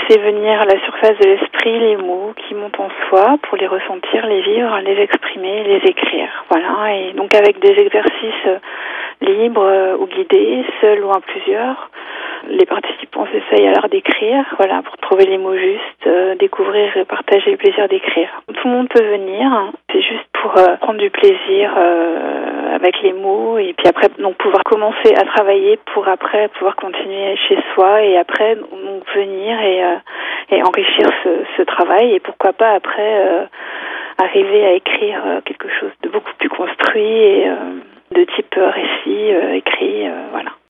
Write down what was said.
laisser venir à la surface de l'esprit les mots qui montent en soi pour les ressentir, les vivre, les exprimer, les écrire. Voilà. Et donc avec des exercices libres ou guidés, seuls ou à plusieurs, les participants s'essayent alors d'écrire, voilà, pour trouver les mots justes, découvrir et partager le plaisir d'écrire. Tout le monde peut venir, c'est juste pour prendre du plaisir avec les mots et puis après donc pouvoir commencer à travailler pour après pouvoir continuer chez soi et après donc venir et enrichir ce travail et pourquoi pas après arriver à écrire quelque chose de beaucoup plus construit et de type récit écrit, voilà.